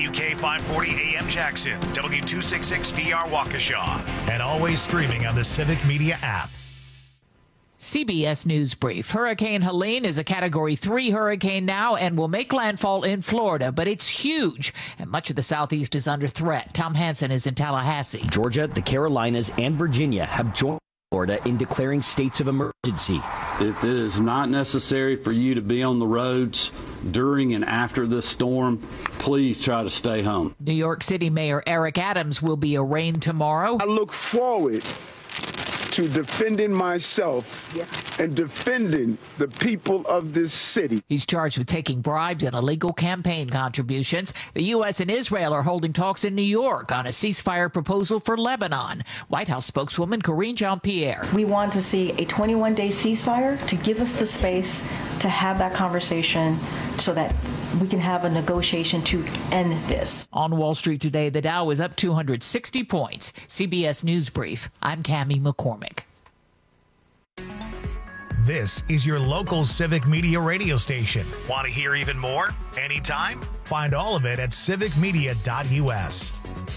WK 540 AM Jackson, W266DR Waukesha, and always streaming on the Civic Media app. CBS News Brief. Hurricane Helene is a Category 3 hurricane now and will make landfall in Florida, but it's huge, and much of the Southeast is under threat. Tom Hansen is in Tallahassee. Georgia, the Carolinas, and Virginia have joined Florida in declaring states of emergency. If it is not necessary for you to be on the roads during and after this storm, please try to stay home. New York City Mayor Eric Adams will be arraigned tomorrow. I look forward to defending myself and defending the people of this city. He's charged with taking bribes and illegal campaign contributions. The U.S. and Israel are holding talks in New York on a ceasefire proposal for Lebanon. White House spokeswoman Karine Jean-Pierre. We want to see a 21-day ceasefire to give us the space to have that conversation so that we can have a negotiation to end this. On Wall Street today, the Dow is up 260 points. CBS News Brief. I'm Cammie McCormick. This is your local Civic Media radio station. Want to hear even more? Anytime? Find all of it at civicmedia.us.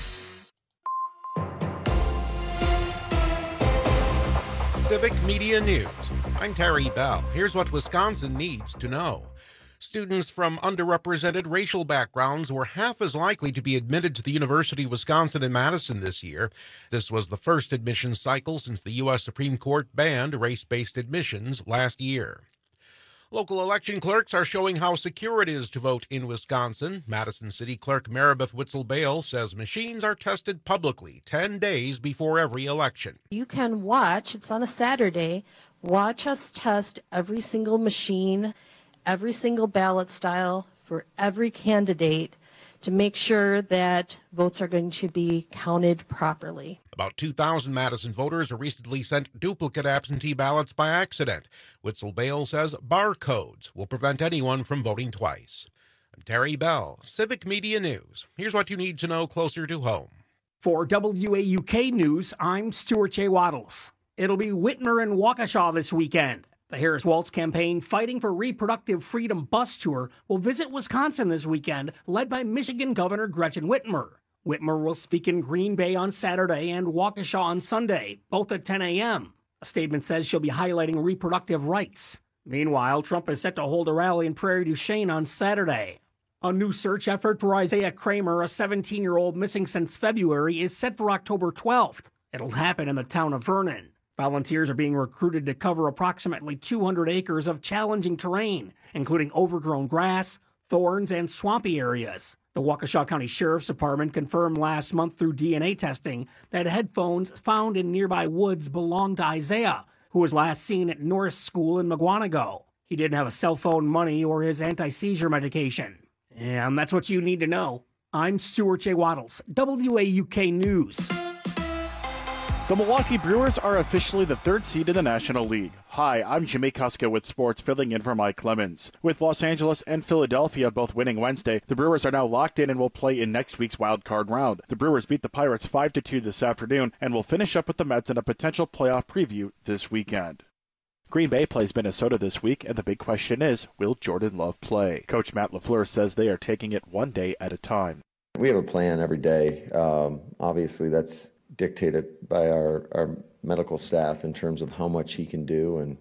Civic Media News. I'm Terry Bell. Here's what Wisconsin needs to know. Students from underrepresented racial backgrounds were half as likely to be admitted to the University of Wisconsin in Madison this year. This was the first admission cycle since the U.S. Supreme Court banned race-based admissions last year. Local election clerks are showing how secure it is to vote in Wisconsin. Madison City Clerk Maribeth Witzel-Bale says machines are tested publicly 10 days before every election. You can watch, it's on a Saturday, watch us test every single machine, every single ballot style for every candidate to make sure that votes are going to be counted properly. About 2,000 Madison voters recently sent duplicate absentee ballots by accident. Witzel-Bale says barcodes will prevent anyone from voting twice. I'm Terry Bell, Civic Media News. Here's what you need to know closer to home. For WAUK News, I'm Stuart J. Waddles. It'll be Whitmer and Waukesha this weekend. The Harris Waltz campaign, Fighting for Reproductive Freedom bus tour, will visit Wisconsin this weekend, led by Michigan Governor Gretchen Whitmer. Whitmer will speak in Green Bay on Saturday and Waukesha on Sunday, both at 10 a.m. A statement says she'll be highlighting reproductive rights. Meanwhile, Trump is set to hold a rally in Prairie du Chien on Saturday. A new search effort for Isaiah Kramer, a 17-year-old missing since February, is set for October 12th. It'll happen in the town of Vernon. Volunteers are being recruited to cover approximately 200 acres of challenging terrain, including overgrown grass, thorns, and swampy areas. The Waukesha County Sheriff's Department confirmed last month through DNA testing that headphones found in nearby woods belonged to Isaiah, who was last seen at Norris School in Mugwanago. He didn't have a cell phone, money, or his anti-seizure medication. And that's what you need to know. I'm Stuart J. Waddles, WAUK News. The Milwaukee Brewers are officially the third seed in the National League. Hi, I'm Jimmy Kuska with sports, filling in for Mike Clemens. With Los Angeles and Philadelphia both winning Wednesday, the Brewers are now locked in and will play in next week's wild card round. The Brewers beat the Pirates 5-2 this afternoon and will finish up with the Mets in a potential playoff preview this weekend. Green Bay plays Minnesota this week, and the big question is, will Jordan Love play? Coach Matt LaFleur says they are taking it one day at a time. We have a plan every day. Obviously, that's dictated by our medical staff in terms of how much he can do, and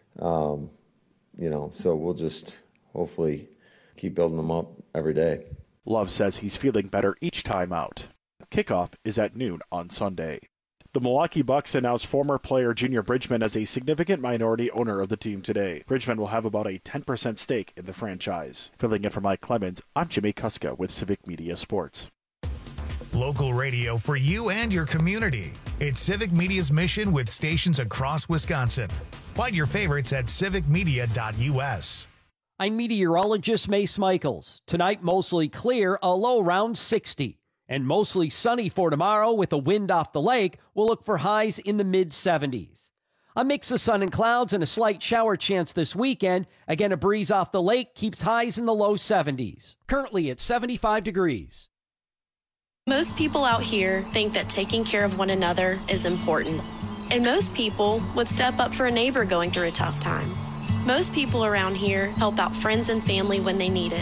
so we'll just hopefully keep building him up every day. Love says he's feeling better each time out. Kickoff is at noon on Sunday. The Milwaukee Bucks announced former player Junior Bridgman as a significant minority owner of the team today. Bridgman will have about a 10% stake in the franchise. Filling in for Mike Clemens, I'm Jimmy Kuska with Civic Media Sports. Local radio for you and your community. It's Civic Media's mission with stations across Wisconsin. Find your favorites at civicmedia.us. I'm meteorologist Mace Michaels. Tonight, mostly clear, a low around 60. And mostly sunny for tomorrow with a wind off the lake. We'll look for highs in the mid-70s. A mix of sun and clouds and a slight shower chance this weekend. Again, a breeze off the lake keeps highs in the low 70s. Currently at 75 degrees. Most people out here think that taking care of one another is important. And most people would step up for a neighbor going through a tough time. Most people around here help out friends and family when they need it.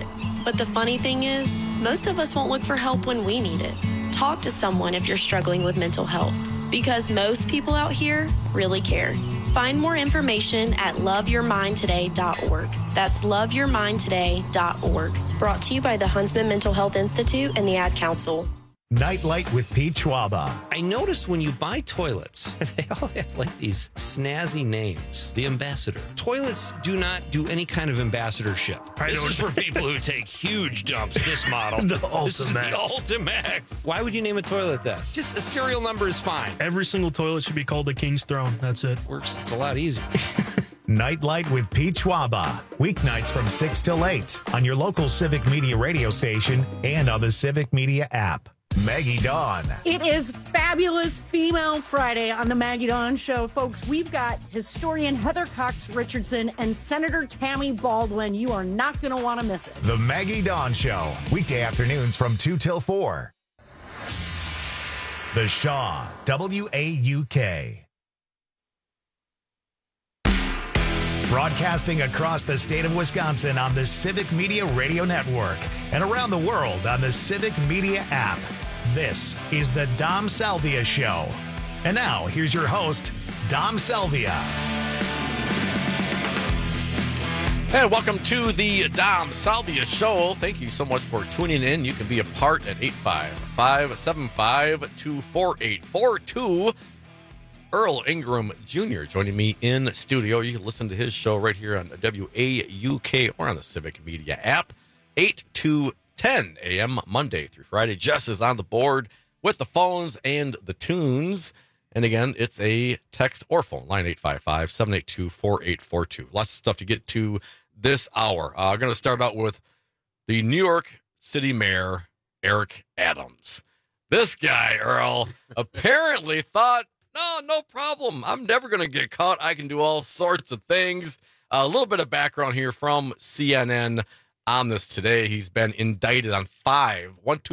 But the funny thing is, most of us won't look for help when we need it. Talk to someone if you're struggling with mental health, because most people out here really care. Find more information at loveyourmindtoday.org. That's loveyourmindtoday.org. Brought to you by the Huntsman Mental Health Institute and the Ad Council. Nightlight with Pete Schwaba. I noticed when you buy toilets, they all have like these snazzy names. The Ambassador. Toilets do not do any kind of ambassadorship. This is for people who take huge dumps. This model. The This is the Ultimax. Ultimax. Why would you name a toilet that? Just a serial number is fine. Every single toilet should be called the King's Throne. That's it. Works. It's a lot easier. Nightlight with Pete Schwaba. Weeknights from 6 till 8 on your local Civic Media radio station and on the Civic Media app. Maggie Dawn. It is Fabulous Female Friday on the Maggie Dawn Show. Folks, we've got historian Heather Cox Richardson and Senator Tammy Baldwin. You are not going to want to miss it. The Maggie Dawn Show. Weekday afternoons from 2 till 4. The Shaw, WAUK. Broadcasting across the state of Wisconsin on the Civic Media Radio Network and around the world on the Civic Media app. This is the Dom Salvia Show. And now, here's your host, Dom Salvia. And welcome to the Dom Salvia Show. Thank you so much for tuning in. You can be a part at 855-752-4842. Earl Ingram Jr. joining me in studio. You can listen to his show right here on WAUK or on the Civic Media app, 8 to 10 a.m. Monday through Friday. Jess is on the board with the phones and the tunes. And again, it's a text or phone line, 855-782-4842. Lots of stuff to get to this hour. I'm going to start out with the New York City Mayor, Eric Adams. This guy, Earl, apparently thought, no problem. I'm never going to get caught. I can do all sorts of things. A little bit of background here from CNN on this today. He's been indicted on 5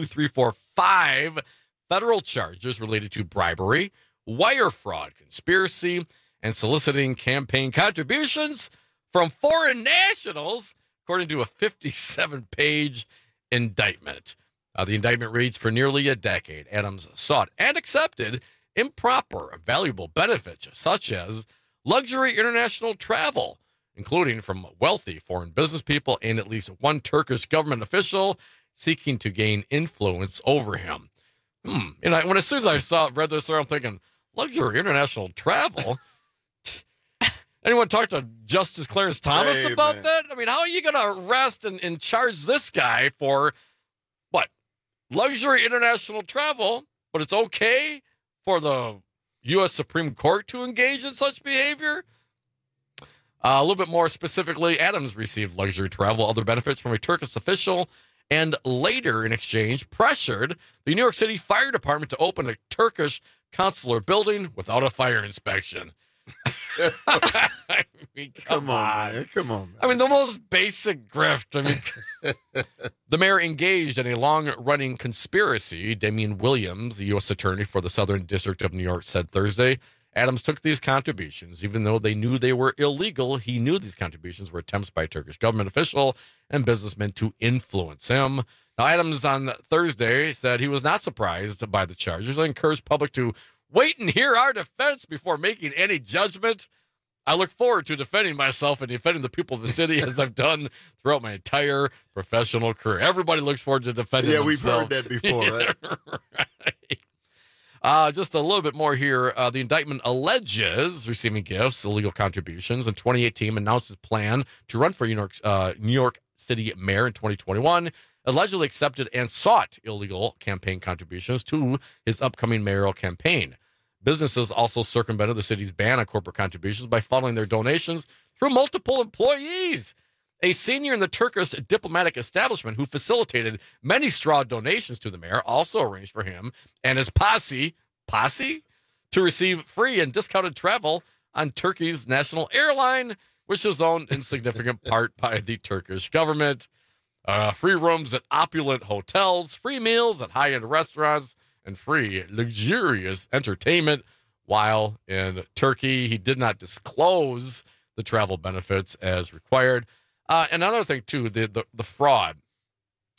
federal charges related to bribery, wire fraud, conspiracy, and soliciting campaign contributions from foreign nationals, according to a 57-page indictment. The indictment reads, for nearly a decade, Adams sought and accepted improper, valuable benefits, such as luxury international travel, including from wealthy foreign business people and at least one Turkish government official seeking to gain influence over him. When as soon as I read this, I'm thinking, luxury international travel? Anyone talk to Justice Clarence Thomas about that? I mean, how are you going to arrest and charge this guy for, what, luxury international travel, but it's okay for the U.S. Supreme Court to engage in such behavior? A little bit more specifically, Adams received luxury travel, other benefits from a Turkish official, and later, in exchange, pressured the New York City Fire Department to open a Turkish consular building without a fire inspection. I mean, come on, man. Come on, man. I mean, the most basic grift. I mean, the mayor engaged in a long-running conspiracy. Damian Williams, the U.S. attorney for the Southern District of New York, said Thursday. Adams took these contributions, even though they knew they were illegal. He knew these contributions were attempts by a Turkish government official and businessmen to influence him. Now, Adams on Thursday said he was not surprised by the charges. I encouraged public to wait and hear our defense before making any judgment. I look forward to defending myself and defending the people of the city as I've done throughout my entire professional career. Everybody looks forward to defending themselves. We've heard that before, right? Right. Just a little bit more here. The indictment alleges receiving gifts, illegal contributions. In 2018, announced his plan to run for New York City mayor in 2021, allegedly accepted and sought illegal campaign contributions to his upcoming mayoral campaign. Businesses also circumvented the city's ban on corporate contributions by funneling their donations through multiple employees. A senior in the Turkish diplomatic establishment who facilitated many straw donations to the mayor also arranged for him and his posse to receive free and discounted travel on Turkey's national airline, which is owned in significant part by the Turkish government. Free rooms at opulent hotels, free meals at high-end restaurants, and free, luxurious entertainment while in Turkey. He did not disclose the travel benefits as required. And another thing, too, the fraud.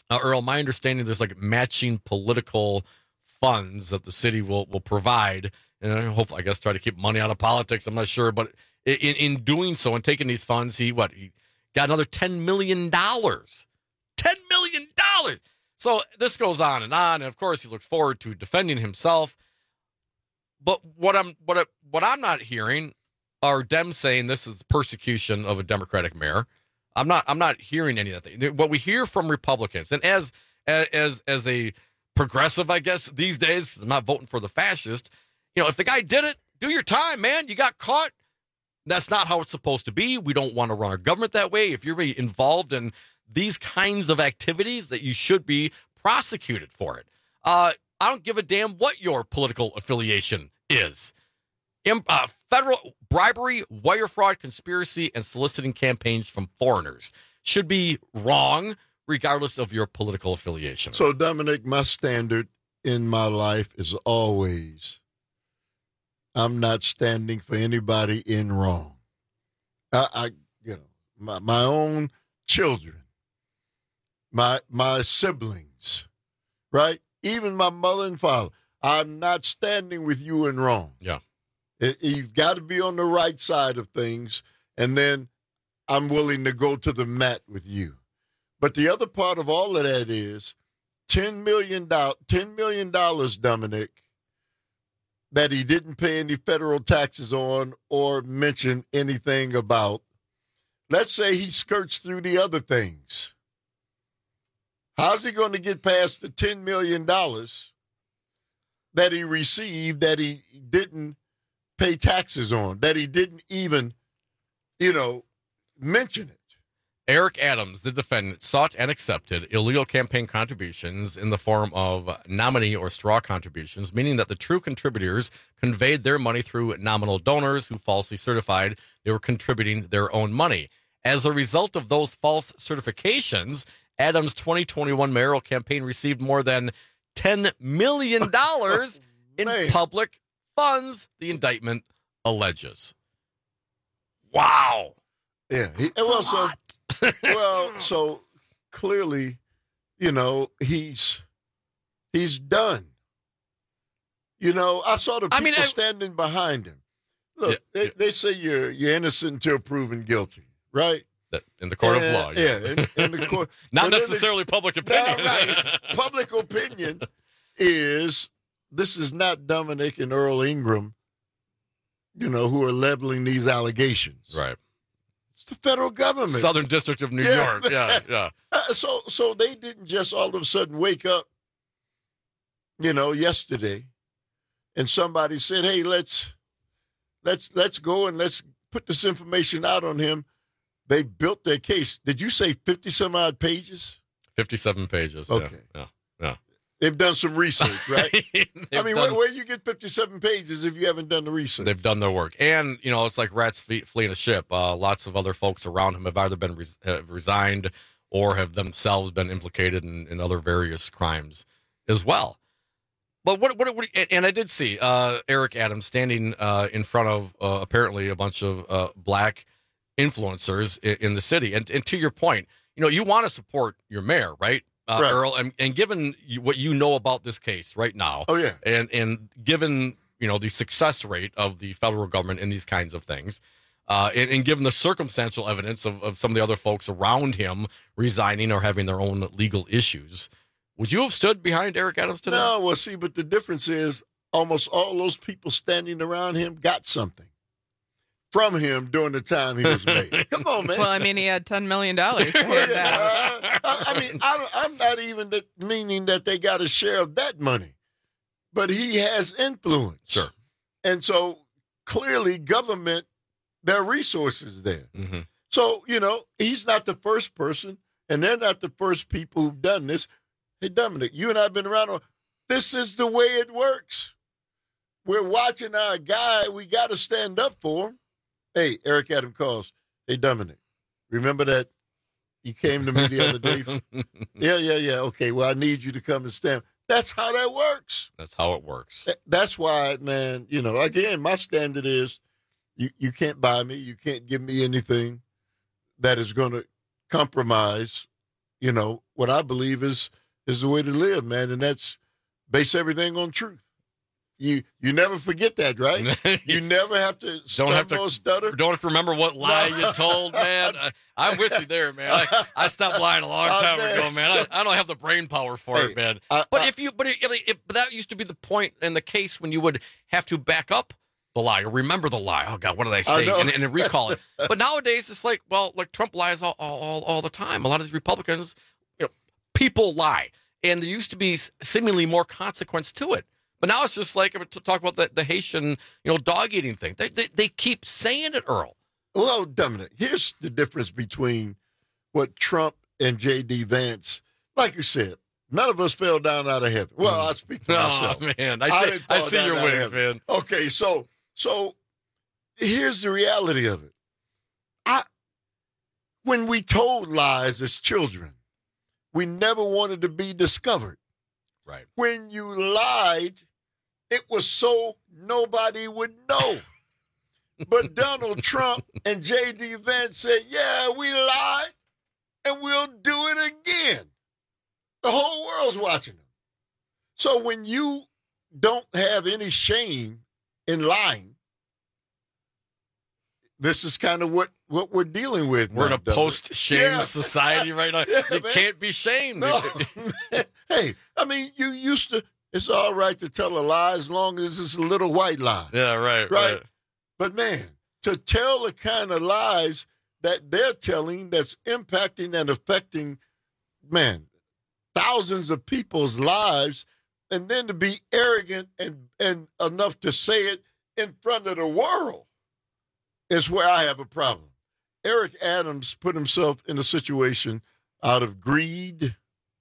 Earl, my understanding, there's like matching political funds that the city will provide, and I hope, I guess, try to keep money out of politics. I'm not sure, but in doing so and taking these funds, he got another $10 million. $10 million. So this goes on, and of course he looks forward to defending himself. But what I'm not hearing are Dems saying this is persecution of a Democratic mayor. I'm not hearing any of that. What we hear from Republicans, and as a progressive, I guess these days, 'cause I'm not voting for the fascist. If the guy did it, do your time, man. You got caught. That's not how it's supposed to be. We don't want to run our government that way. If you're really involved in these kinds of activities, that you should be prosecuted for it. I don't give a damn what your political affiliation is. Federal bribery, wire fraud, conspiracy, and soliciting campaigns from foreigners should be wrong, regardless of your political affiliation. So, Dominic, my standard in my life is always, I'm not standing for anybody in wrong. My own children, my siblings, right? Even my mother and father, I'm not standing with you in wrong. Yeah. You've got to be on the right side of things, and then I'm willing to go to the mat with you. But the other part of all of that is $10 million, Dominic, that he didn't pay any federal taxes on or mention anything about. Let's say he skirts through the other things. How's he going to get past the $10 million that he received that he didn't pay taxes on, that he didn't even, mention it? Eric Adams, the defendant, sought and accepted illegal campaign contributions in the form of nominee or straw contributions, meaning that the true contributors conveyed their money through nominal donors who falsely certified they were contributing their own money. As a result of those false certifications, Adams' 2021 mayoral campaign received more than $10 million in public funds, the indictment alleges. Wow. Yeah. So clearly, he's done. I saw the people standing behind him. Look, they say you're innocent until proven guilty, right? In the court of law. Yeah, in the court. Not necessarily public opinion. No, right. Public opinion is, this is not Dominic and Earl Ingram, who are leveling these allegations. Right. It's the federal government. Southern District of New York. Yeah. So they didn't just all of a sudden wake up, yesterday, and somebody said, hey, let's go and let's put this information out on him. They built their case. Did you say 50-some-odd pages? 57 pages. Okay. Yeah. They've done some research, right? Where you get 57 pages if you haven't done the research? They've done their work. And, it's like rats fleeing a ship. Lots of other folks around him have either been resigned or have themselves been implicated in other various crimes as well. But what and I did see Eric Adams standing in front of apparently a bunch of black influencers in the city. And to your point, you want to support your mayor, right? Right. Earl, and given what you know about this case right now, and given the success rate of the federal government in these kinds of things, and given the circumstantial evidence of some of the other folks around him resigning or having their own legal issues, would you have stood behind Eric Adams today? No, well, see, but the difference is almost all those people standing around him got something from him during the time he was mayor. Come on, man. Well, he had $10 million. To I'm not even meaning that they got a share of that money, but he has influence. Sure. And so clearly government, there are resources there. Mm-hmm. So, he's not the first person, and they're not the first people who've done this. Hey, Dominic, you and I have been around. This is the way it works. We're watching our guy. We got to stand up for him. Hey, Eric Adams calls. Hey, Dominic, remember that you came to me the other day? Yeah. Okay, well, I need you to come and stand. That's how that works. That's how it works. That's why, man, again, my standard is you can't buy me. You can't give me anything that is going to compromise what I believe is the way to live, man, and that's base everything on truth. You never forget that, right? You never have to stutter. Don't have to remember what lie you told, man. I'm with you there, man. I stopped lying a long time ago, man. I don't have the brain power for it, man. But that used to be the point in the case when you would have to back up the lie or remember the lie. Oh God, what did I say? And recall it. But nowadays it's like Trump lies all the time. A lot of these Republicans, people lie, and there used to be seemingly more consequence to it. But now it's just like to talk about the Haitian, dog eating thing. They keep saying it, Earl. Well, Dominic, here's the difference between what Trump and J.D. Vance, like you said, none of us fell down out of heaven. Well, I speak for myself. Oh, man. I see your wings, man. Okay, so here's the reality of it. When we told lies as children, we never wanted to be discovered. Right. When you lied, it was so nobody would know. But Donald Trump and J.D. Vance said, yeah, we lied, and we'll do it again. The whole world's watching them. So when you don't have any shame in lying, this is kind of what we're dealing with. We're in a post-shame society right now. You can't be shamed. No, hey, I mean, you used to, it's all right to tell a lie as long as it's a little white lie. Yeah, right. But, man, to tell the kind of lies that they're telling that's impacting and affecting, man, thousands of people's lives, and then to be arrogant and enough to say it in front of the world is where I have a problem. Eric Adams put himself in a situation out of greed,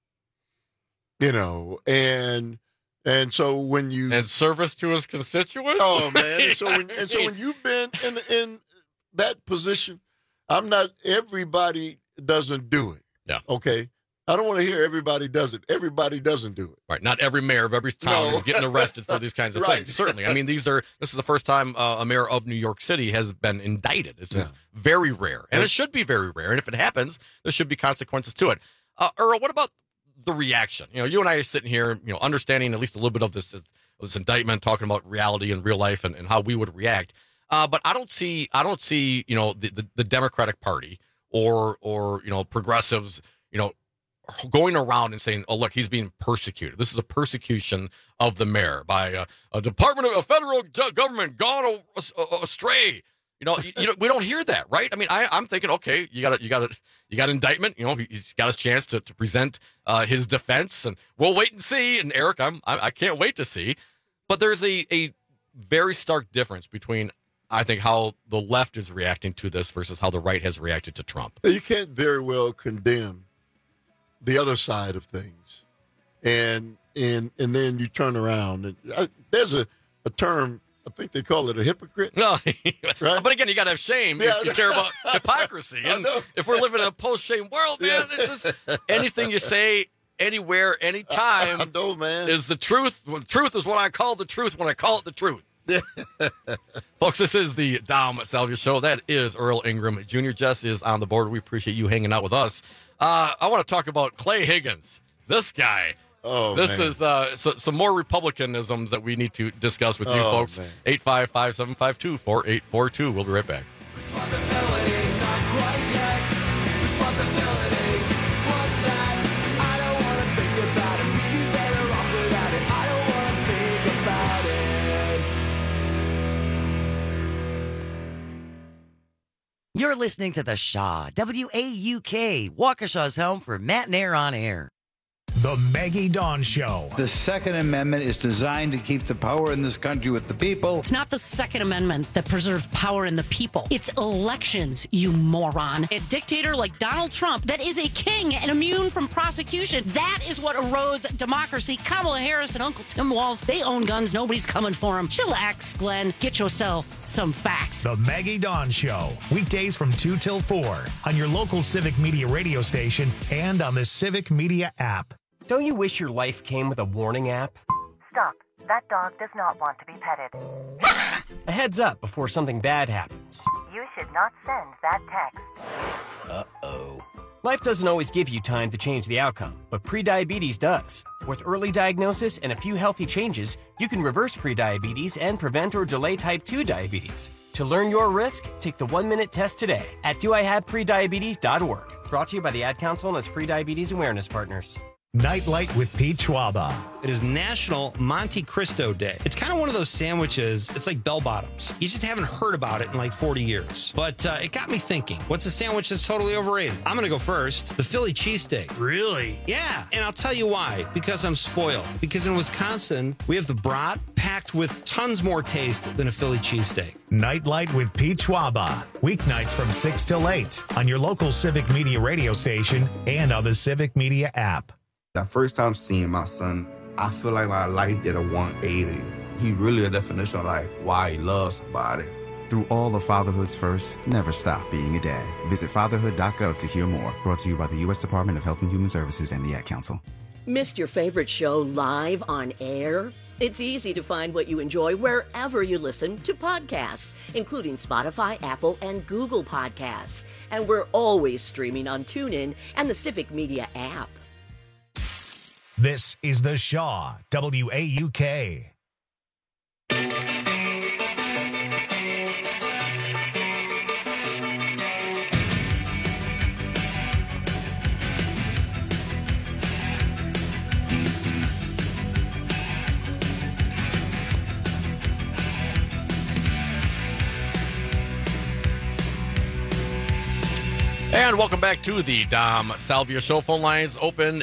and so when you and service to his constituents. Oh man! And so when you've been in that position, everybody doesn't do it. Yeah. Okay. I don't want to hear everybody does it. Everybody doesn't do it. Right. Not every mayor of every town is getting arrested for these kinds of things. Certainly. I mean, this is the first time a mayor of New York City has been indicted. This is very rare, and it should be very rare. And if it happens, there should be consequences to it. Earl, what about the reaction? You and I are sitting here, understanding at least a little bit of this indictment, talking about reality and real life and how we would react. But I don't see, the Democratic Party or progressives, going around and saying, "Oh, look, he's being persecuted. This is a persecution of the mayor by a department of a federal government gone astray." We don't hear that, right? I mean, I'm thinking, okay, you got indictment. He's got his chance to present his defense, and we'll wait and see. And Eric, I can't wait to see. But there's a very stark difference between, I think, how the left is reacting to this versus how the right has reacted to Trump. You can't very well condemn the other side of things, and then you turn around and there's a term, I think they call it a hypocrite. No, right? But again, you got to have shame if you care about hypocrisy. And if we're living in a post-shame world, man, it's just anything you say, anywhere, anytime, is the truth. Well, the truth is what I call the truth when I call it the truth. Folks, this is the Dom Salvia Show. That is Earl Ingram Jr. Jess is on the board. We appreciate you hanging out with us. I want to talk about Clay Higgins. This guy. This is some more Republicanisms that we need to discuss with you folks. 855-752-4842. We'll be right back. You're listening to The Shaw, WAUK, Waukesha's home for Matt and Air on Air. The Maggie Dawn Show. The Second Amendment is designed to keep the power in this country with the people. It's not the Second Amendment that preserves power in the people. It's elections, you moron. A dictator like Donald Trump that is a king and immune from prosecution. That is what erodes democracy. Kamala Harris and Uncle Tim Walz, they own guns. Nobody's coming for them. Chillax, Glenn. Get yourself some facts. The Maggie Dawn Show. Weekdays from 2 till 4 on your local Civic Media radio station and on the Civic Media app. Don't you wish your life came with a warning app? Stop. That dog does not want to be petted. A heads up before something bad happens. You should not send that text. Uh-oh. Life doesn't always give you time to change the outcome, but prediabetes does. With early diagnosis and a few healthy changes, you can reverse prediabetes and prevent or delay type 2 diabetes. To learn your risk, take the 1-minute test today at doihaveprediabetes.org. Brought to you by the Ad Council and its prediabetes awareness partners. Nightlight with Pete Schwaba. It is National Monte Cristo Day. It's kind of one of those sandwiches. It's like bell bottoms. You just haven't heard about it in like 40 years. But it got me thinking, what's a sandwich that's totally overrated? I'm going to go first. The Philly cheesesteak. Really? Yeah. And I'll tell you why. Because I'm spoiled. Because in Wisconsin, we have the brat packed with tons more taste than a Philly cheesesteak. Nightlight with Pete Schwaba. Weeknights from 6 till 8 on your local Civic Media radio station and on the Civic Media app. The first time seeing my son, I feel like my life did a 180. He really a definition of like why he loves somebody. Through all of fatherhood's first, never stop being a dad. Visit fatherhood.gov to hear more. Brought to you by the U.S. Department of Health and Human Services and the Ad Council. Missed your favorite show live on air? It's easy to find what you enjoy wherever you listen to podcasts, including Spotify, Apple, and Google Podcasts. And we're always streaming on TuneIn and the Civic Media app. This is the Shaw, WAUK. And welcome back to the Dom Salvia Show. Phone lines open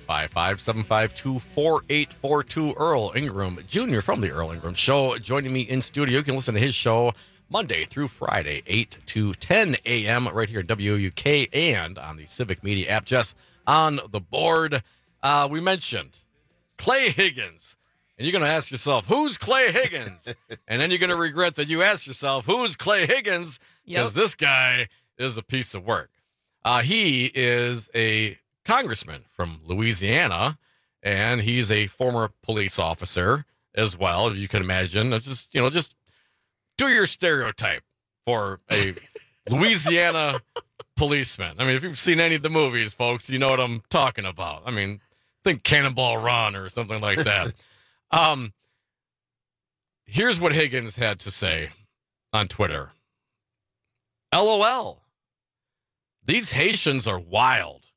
855-752-4842. Earl Ingram Jr. from the Earl Ingram Show joining me in studio. You can listen to his show Monday through Friday, 8 to 10 a.m. right here at WUK and on the Civic Media app. Just on the board, we mentioned Clay Higgins. And you're going to ask yourself, who's Clay Higgins? And then you're going to regret that you asked yourself, who's Clay Higgins? Because this guy is a piece of work. He is a congressman from Louisiana, and he's a former police officer as well, as you can imagine. It's just do your stereotype for a Louisiana policeman. I mean, if you've seen any of the movies, folks, you know what I'm talking about. I mean, think Cannonball Run or something like that. Here's what Higgins had to say on Twitter. LOL. These Haitians are wild.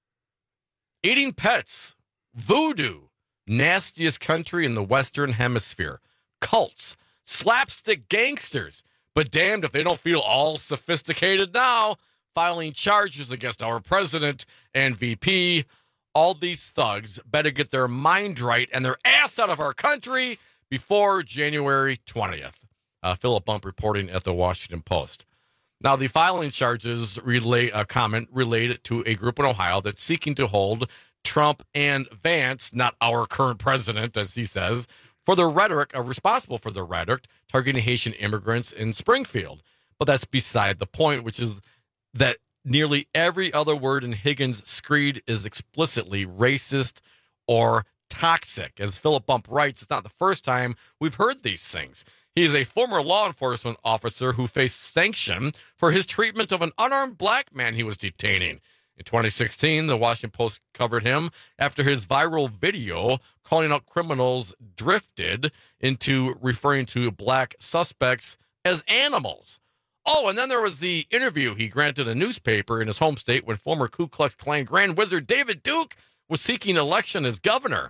Eating pets. Voodoo. Nastiest country in the Western Hemisphere. Cults. Slapstick gangsters. But damned if they don't feel all sophisticated now, filing charges against our president and VP. All these thugs better get their mind right and their ass out of our country before January 20th. Philip Bump reporting at the Washington Post. Now, the filing charges relate a comment related to a group in Ohio that's seeking to hold Trump and Vance, not our current president, as he says, for their rhetoric, responsible for their rhetoric targeting Haitian immigrants in Springfield. But that's beside the point, which is that nearly every other word in Higgins' screed is explicitly racist or toxic. As Philip Bump writes, it's not the first time we've heard these things. He is a former law enforcement officer who faced sanction for his treatment of an unarmed black man he was detaining. In 2016, the Washington Post covered him after his viral video calling out criminals drifted into referring to black suspects as animals. Oh, and then there was the interview he granted a newspaper in his home state when former Ku Klux Klan Grand Wizard David Duke was seeking election as governor.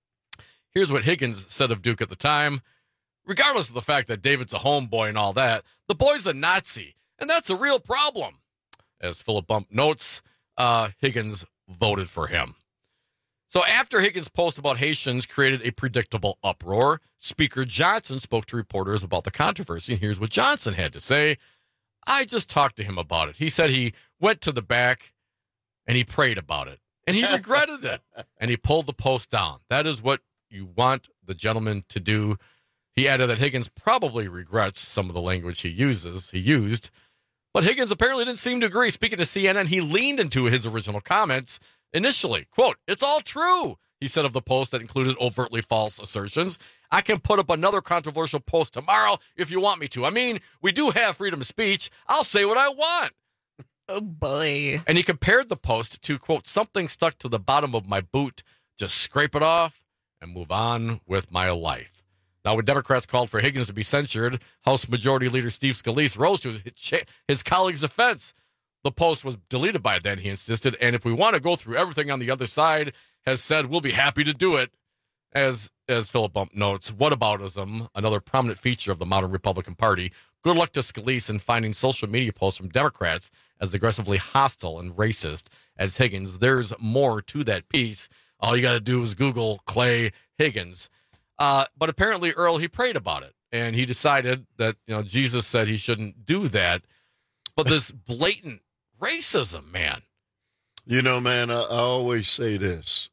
Here's what Higgins said of Duke at the time. Regardless of the fact that David's a homeboy and all that, the boy's a Nazi, and that's a real problem. As Philip Bump notes, Higgins voted for him. So after Higgins' post about Haitians created a predictable uproar, Speaker Johnson spoke to reporters about the controversy, and here's what Johnson had to say. I just talked to him about it. He said he went to the back and he prayed about it, and he regretted it, and he pulled the post down. That is what you want the gentleman to do. He added that Higgins probably regrets some of the language he used, but Higgins apparently didn't seem to agree. Speaking to CNN, he leaned into his original comments initially. Quote, "It's all true," he said of the post that included overtly false assertions. "I can put up another controversial post tomorrow if you want me to. I mean, we do have freedom of speech. I'll say what I want." Oh, boy. And he compared the post to, quote, something stuck to the bottom of my boot. Just scrape it off and move on with my life. Now, when Democrats called for Higgins to be censured, House Majority Leader Steve Scalise rose to his colleague's defense. The post was deleted by then, he insisted, and if we want to go through everything on the other side, has said we'll be happy to do it. As Philip Bump notes, whataboutism, another prominent feature of the modern Republican Party. Good luck to Scalise in finding social media posts from Democrats as aggressively hostile and racist as Higgins. There's more to that piece. All you got to do is Google Clay Higgins. But apparently, Earl, he prayed about it, and he decided that Jesus said he shouldn't do that. But this blatant racism, man. Man, I always say this.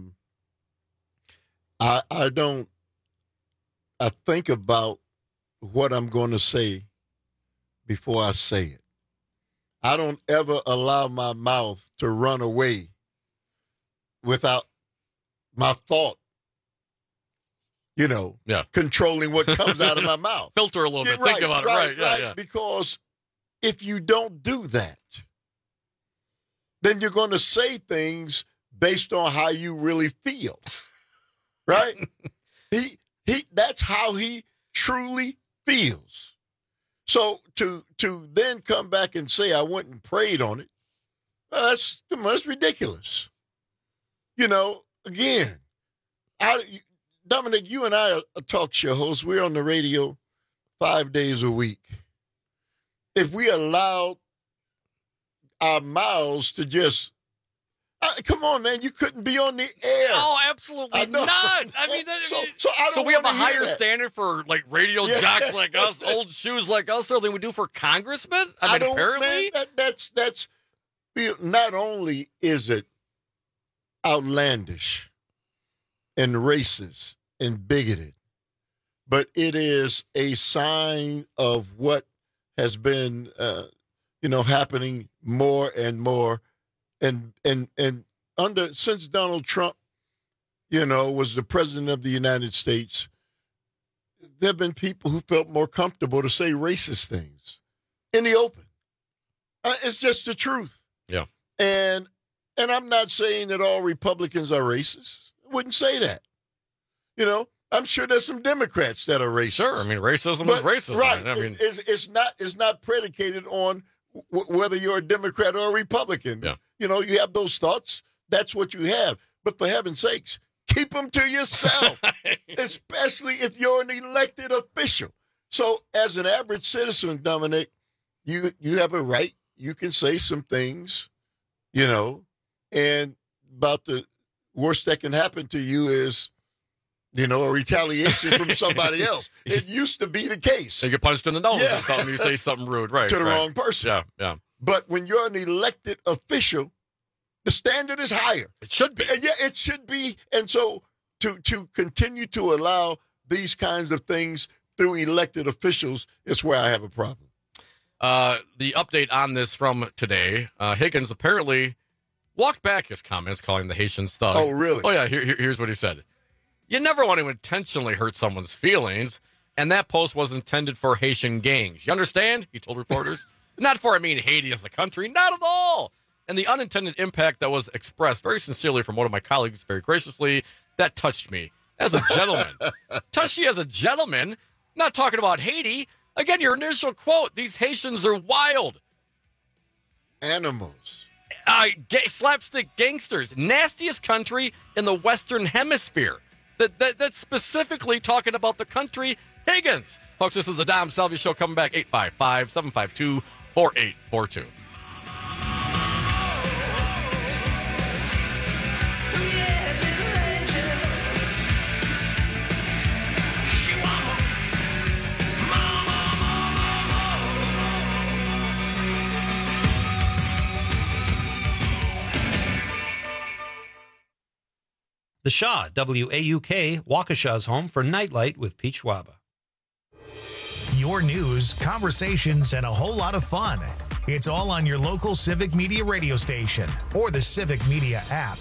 I think about what I'm going to say before I say it. I don't ever allow my mouth to run away without my thought, controlling what comes out of my mouth. Filter a little bit. Think about it. Right. Yeah. Because if you don't do that, then you're going to say things based on how you really feel. Right? That's how he truly feels. So to then come back and say I went and prayed on it, that's ridiculous. Again, Dominic, you and I are talk show hosts. We're on the radio 5 days a week. If we allowed our mouths to just come on, man, you couldn't be on the air. Oh, absolutely not. I mean, so we have a higher standard for like radio jocks like us, old shoes like us, than we do for congressmen. I mean, apparently, man, that's not only is it outlandish and racist and bigoted, but it is a sign of what has been, happening more and more. And since Donald Trump, was the president of the United States, there have been people who felt more comfortable to say racist things in the open. It's just the truth. Yeah. And I'm not saying that all Republicans are racist. I wouldn't say that. I'm sure there's some Democrats that are racist. Sure. I mean, racism is racism. Right. I mean, it's not predicated on whether you're a Democrat or a Republican. Yeah. You have those thoughts. That's what you have. But for heaven's sakes, keep them to yourself, especially if you're an elected official. So as an average citizen, Dominic, you have a right. You can say some things, and about the worst that can happen to you is, a retaliation from somebody else. It used to be the case. You get punched in the nose or something. You say something rude, right? To the wrong person. Yeah. But when you're an elected official, the standard is higher. It should be. Yeah, it should be. And so to continue to allow these kinds of things through elected officials is where I have a problem. The update on this from today, Higgins apparently walked back his comments calling the Haitians thugs. Oh, really? Oh, yeah. Here's what he said. You never want to intentionally hurt someone's feelings, and that post was intended for Haitian gangs. You understand? He told reporters. Not for, Haiti as a country. Not at all. And the unintended impact that was expressed very sincerely from one of my colleagues, very graciously, that touched me as a gentleman. Touched you as a gentleman. Not talking about Haiti. Again, your initial quote, these Haitians are wild. Animals. Slapstick gangsters. Nastiest country in the Western Hemisphere. That's specifically talking about the country Higgins. Folks, this is the Dom Salvi Show coming back 855-752-4842. The Shaw, WAUK, Waukesha's home for Nightlight with Pete Schwaba. Your news, conversations, and a whole lot of fun. It's all on your local Civic Media radio station or the Civic Media app.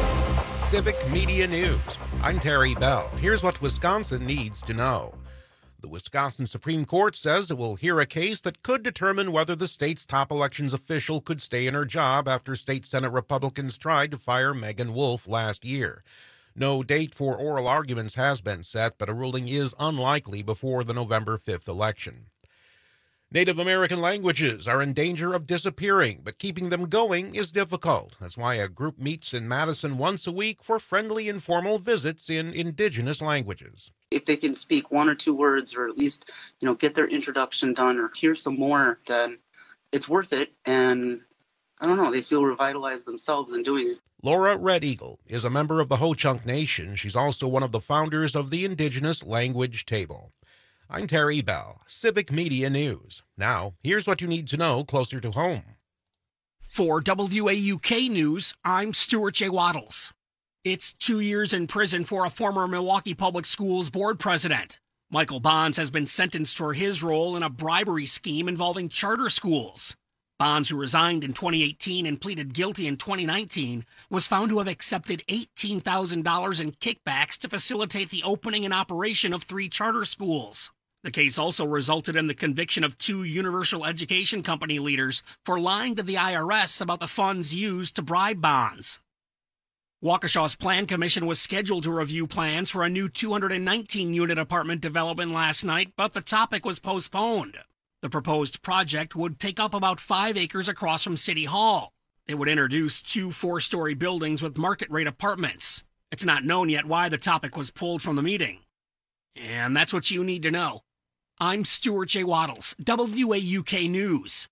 Civic Media News. I'm Terry Bell. Here's what Wisconsin needs to know. The Wisconsin Supreme Court says it will hear a case that could determine whether the state's top elections official could stay in her job after state Senate Republicans tried to fire Megan Wolfe last year. No date for oral arguments has been set, but a ruling is unlikely before the November 5th election. Native American languages are in danger of disappearing, but keeping them going is difficult. That's why a group meets in Madison once a week for friendly, informal visits in indigenous languages. If they can speak one or two words, or at least, get their introduction done or hear some more, then it's worth it. And I don't know, they feel revitalized themselves in doing it. Laura Red Eagle is a member of the Ho-Chunk Nation. She's also one of the founders of the Indigenous Language Table. I'm Terry Bell, Civic Media News. Now, here's what you need to know closer to home. For WAUK News, I'm Stuart J. Waddles. It's 2 years in prison for a former Milwaukee Public Schools board president. Michael Bonds has been sentenced for his role in a bribery scheme involving charter schools. Bonds, who resigned in 2018 and pleaded guilty in 2019, was found to have accepted $18,000 in kickbacks to facilitate the opening and operation of 3 charter schools. The case also resulted in the conviction of 2 Universal Education Company leaders for lying to the IRS about the funds used to bribe Bonds. Waukesha's Plan Commission was scheduled to review plans for a new 219-unit apartment development last night, but the topic was postponed. The proposed project would take up about 5 acres across from City Hall. It would introduce 2 four-story buildings with market-rate apartments. It's not known yet why the topic was pulled from the meeting. And that's what you need to know. I'm Stuart J. Waddles, WAUK News.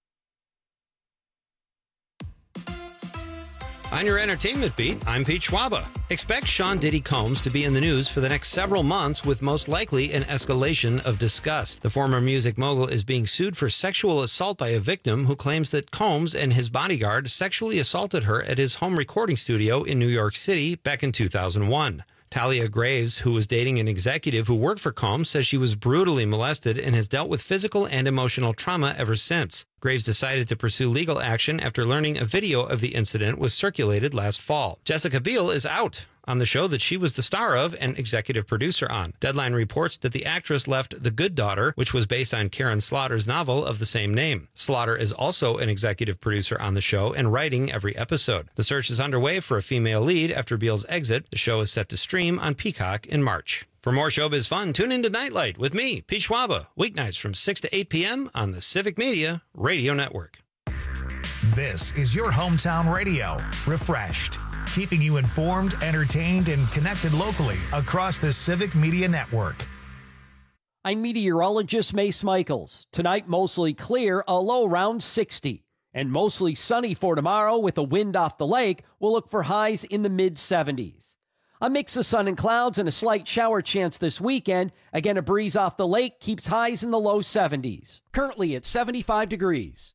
On your entertainment beat, I'm Pete Schwaba. Expect Sean Diddy Combs to be in the news for the next several months, with most likely an escalation of disgust. The former music mogul is being sued for sexual assault by a victim who claims that Combs and his bodyguard sexually assaulted her at his home recording studio in New York City back in 2001. Talia Graves, who was dating an executive who worked for Combs, says she was brutally molested and has dealt with physical and emotional trauma ever since. Graves decided to pursue legal action after learning a video of the incident was circulated last fall. Jessica Biel is out on the show that she was the star of and executive producer on. Deadline reports that the actress left The Good Daughter, which was based on Karen Slaughter's novel of the same name. Slaughter is also an executive producer on the show and writing every episode. The search is underway for a female lead after Biel's exit. The show is set to stream on Peacock in March. For more showbiz fun, tune into Nightlight with me, Pete Schwaba, weeknights from 6 to 8 p.m. on the Civic Media Radio Network. This is your hometown radio, refreshed, keeping you informed, entertained, and connected locally across the Civic Media Network. I'm meteorologist Mace Michaels. Tonight, mostly clear, a low around 60. And mostly sunny for tomorrow with a wind off the lake. We'll look for highs in the mid-70s. A mix of sun and clouds and a slight shower chance this weekend. Again, a breeze off the lake keeps highs in the low 70s. Currently at 75 degrees.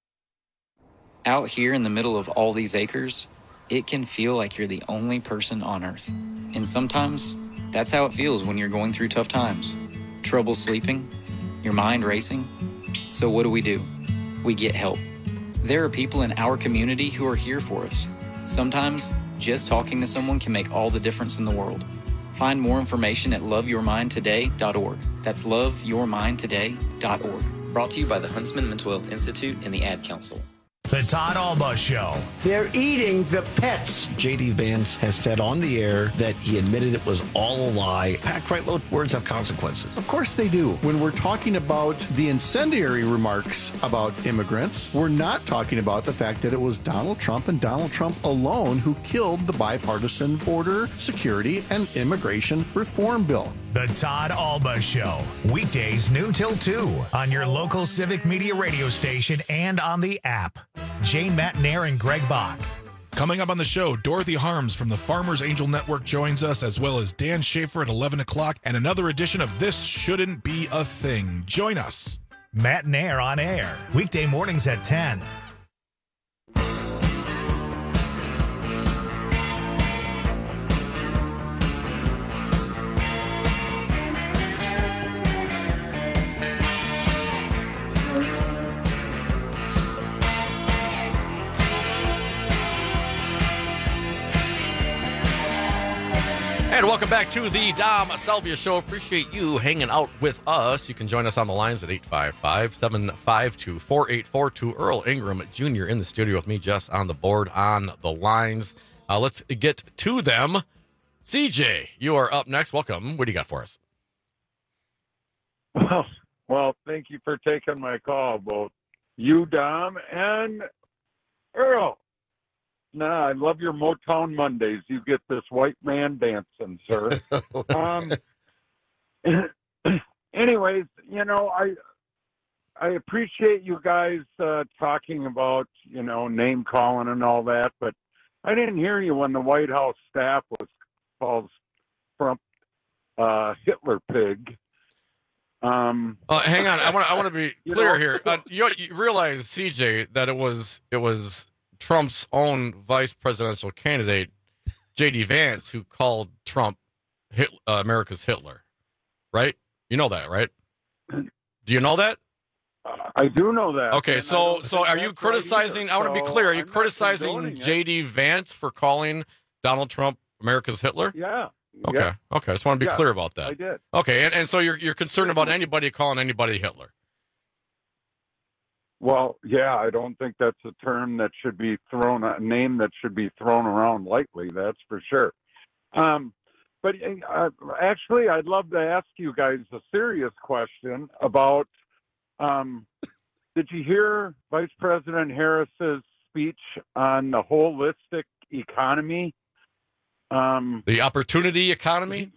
Out here in the middle of all these acres, it can feel like you're the only person on Earth. And sometimes, that's how it feels when you're going through tough times. Trouble sleeping, your mind racing. So what do? We get help. There are people in our community who are here for us. Sometimes, just talking to someone can make all the difference in the world. Find more information at loveyourmindtoday.org. That's loveyourmindtoday.org. Brought to you by the Huntsman Mental Health Institute and the Ad Council. The Todd Alba Show. They're eating the pets. J.D. Vance has said on the air that he admitted it was all a lie. Packed right low, words have consequences. Of course they do. When we're talking about the incendiary remarks about immigrants, we're not talking about the fact that it was Donald Trump and Donald Trump alone who killed the bipartisan border security and immigration reform bill. The Todd Alba Show. Weekdays noon till 2 on your local Civic Media radio station and on the app. Jane Matnair and Greg Bach. Coming up on the show, Dorothy Harms from the Farmers Angel Network joins us, as well as Dan Schaefer at 11 o'clock, and another edition of This Shouldn't Be a Thing. Join us. Matnair on air, weekday mornings at 10. And welcome back to the Dom Salvia Show. Appreciate you hanging out with us. You can join us on the lines at 855-752-4842. Earl Ingram Jr. in the studio with me, Jess on the board on the lines. Let's get to them. CJ, you are up next. Welcome. What do you got for us? Well, thank you for taking my call, both you, Dom, and Earl. Nah, I love your Motown Mondays. You get this white man dancing, sir. Anyways, I appreciate you guys talking about, name calling and all that, but I didn't hear you when the White House staff was called Trump Hitler pig. Hang on, I want to be clear here. You realize, CJ, that it was Trump's own vice presidential candidate, J.D. Vance, who called Trump America's Hitler, right? You know that, right? Do you know that? I do know that. Okay, so are you criticizing? I want to be clear. Are you criticizing J.D. Vance for calling Donald Trump America's Hitler? Yeah. Okay. Yeah. Okay. I just want to be clear about that. I did. Okay, and so you're concerned about anybody calling anybody Hitler? Well, yeah, I don't think that's a term that should be a name that should be thrown around lightly. That's for sure. But actually, I'd love to ask you guys a serious question about. Did you hear Vice President Harris's speech on the holistic economy? The opportunity economy?